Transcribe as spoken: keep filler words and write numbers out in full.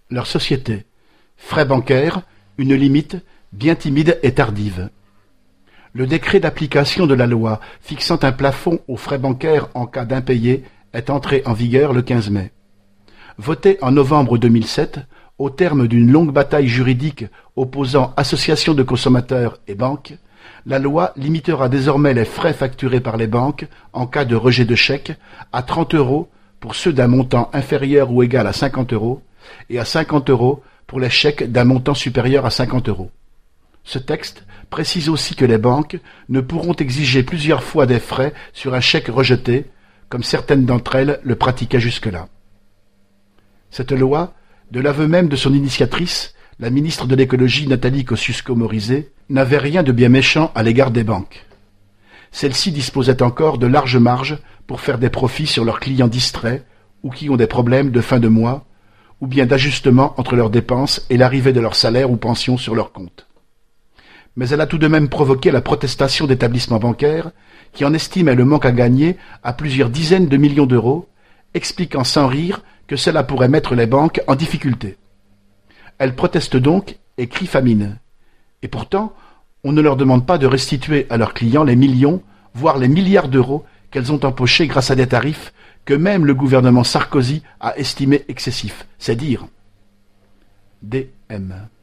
leur société. Frais bancaires, une limite bien timide et tardive. Le décret d'application de la loi fixant un plafond aux frais bancaires en cas d'impayés est entré en vigueur le quinze mai. Voté en novembre deux mille sept, au terme d'une longue bataille juridique opposant associations de consommateurs et banques, la loi limitera désormais les frais facturés par les banques en cas de rejet de chèque à trente euros pour ceux d'un montant inférieur ou égal à cinquante euros et à cinquante euros pour les chèques d'un montant supérieur à cinquante euros. Ce texte précise aussi que les banques ne pourront exiger plusieurs fois des frais sur un chèque rejeté, comme certaines d'entre elles le pratiquaient jusque-là. Cette loi, de l'aveu même de son initiatrice, la ministre de l'écologie Nathalie Kosciusko-Morizet, n'avait rien de bien méchant à l'égard des banques. Celles-ci disposaient encore de larges marges pour faire des profits sur leurs clients distraits ou qui ont des problèmes de fin de mois, ou bien d'ajustement entre leurs dépenses et l'arrivée de leur salaire ou pension sur leur compte. Mais elle a tout de même provoqué la protestation d'établissements bancaires qui en estimaient le manque à gagner à plusieurs dizaines de millions d'euros, expliquant sans rire que cela pourrait mettre les banques en difficulté. Elles protestent donc et crient famine. Et pourtant, on ne leur demande pas de restituer à leurs clients les millions, voire les milliards d'euros qu'elles ont empochés grâce à des tarifs que même le gouvernement Sarkozy a estimés excessifs. C'est dire. D M